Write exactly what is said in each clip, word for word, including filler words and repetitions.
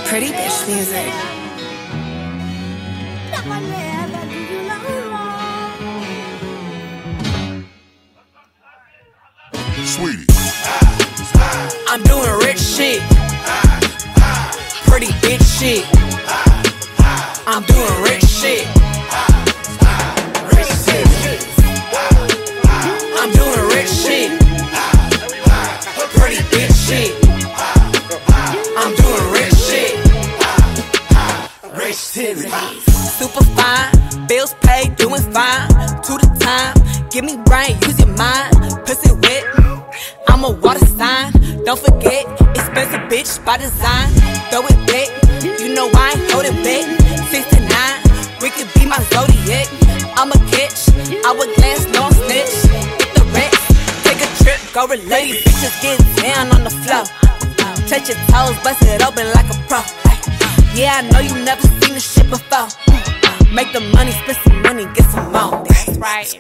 Pretty bitch music. Sweetie, I'm doing rich shit. Pretty bitch shit. I'm doing rich shit. Rich shit. I'm doing rich shit. Pretty bitch shit. I'm doing rich shit. Rich titties. Super fine, bills paid, doing fine. To the time, give me brain, use your mind. Pussy wet, I'm a water sign. Don't forget, expensive bitch by design. Throw it back, you know I ain't hold it back. sixty-nine, we could be my zodiac. I'm a catch, hourglass, no I'm snitch. Hit the racks, take a trip, go relate. Bitches get down on the floor. Touch your toes, bust it open like a pro. Yeah, I know you never seen this shit before. Make the money, spend some money, get some more. That's right.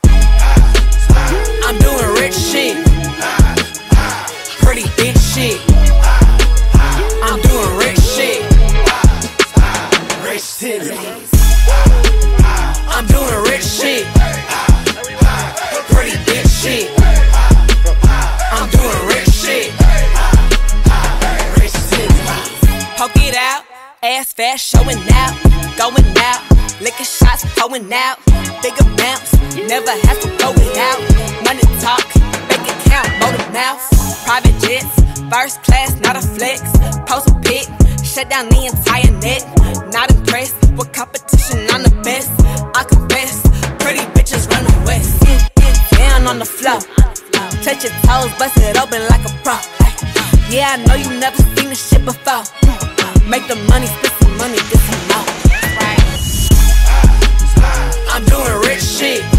I'm doing rich shit. Pretty bitch shit. I'm doing rich shit. Rich titties. I'm doing rich shit. Pretty bitch shit. I'm doing rich shit. Rich titties. Poke it out, ass fast, showing out, going out, licking shots, pouring out, big amounts, never have to go without. Money talk, make it count, motor mouth, private jets, first class, not a flex. Post a pic, shut down the entire net. Not impressed with competition, I'm the best. I confess, pretty bitches run the west. Down on the floor, touch your toes, bust it open like a pro. Yeah, I know you never seen this shit before. Make the money, spend some money, get some more. I'm doing rich shit.